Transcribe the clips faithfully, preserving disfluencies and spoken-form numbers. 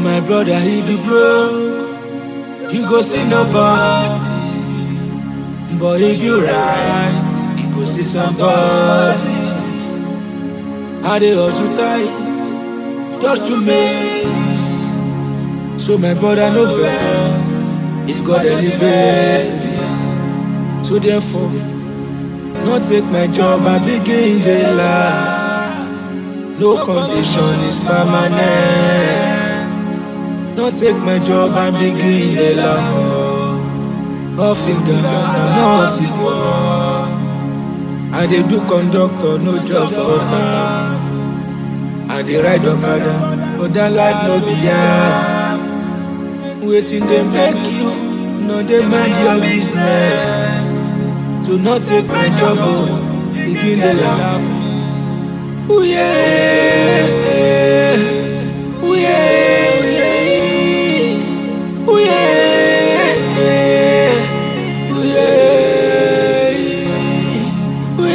my brother, if you broke, you go see nobody. But if you rise, you go see somebody. I dey hustle tight just to make. So my brother no vex if God elevates me. So therefore, no take my job and begin the lie. No condition is permanent. No take my job and begin the lie. All fingers are not equal. I dey do conductor, no job for time. I dey ride Okada, but that life no be hard. Waiting they make you, no they mind your business. To not take my job, oh, begin the laugh. Ooh yeah, ooh yeah, ooh yeah, ooh yeah, ooh yeah, ooh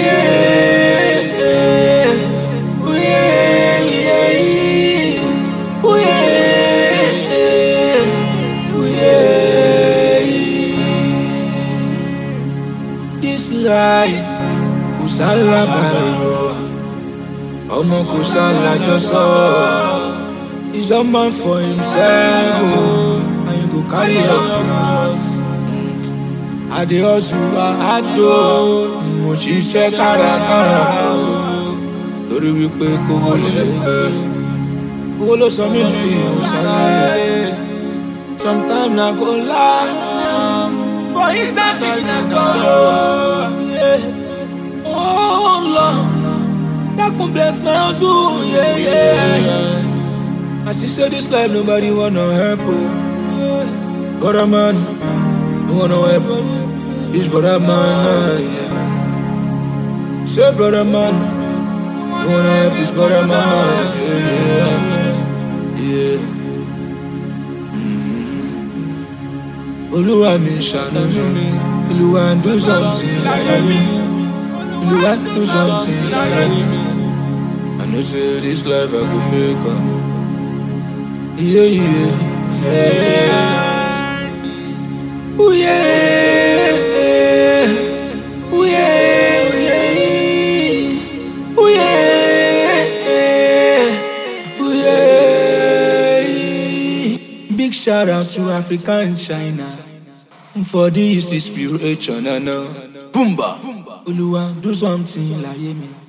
yeah, ooh yeah, ooh yeah. This life, Kusala Baro, Omo Kusala Joso, is a man for himself, oh, and you go carry your cross. I dey hustle, I do, Mochiche Kara Kara, Tori Wipe Kowole, Kowolo Somi Dream, sometimes I go laugh, but it's not business solo. Oh Lord, that can bless my soul, yeah, yeah. As she said, this life nobody wanna help, oh. Brother man, you wanna help, this brother man, yeah. Say brother man, you wanna help this brother man, yeah, yeah, yeah. Oluwa mi ṣàánú mi, Oluwa do something láyé mi, Oluwa do something láyé mi. I know say this life I go make am. Yeah, yeah, yeah. Ooh yeah, ooh yeah, ooh yeah, ooh yeah. Big shout out to Africa and China for this inspiration, I know. Boomba, Oluwa do something like me.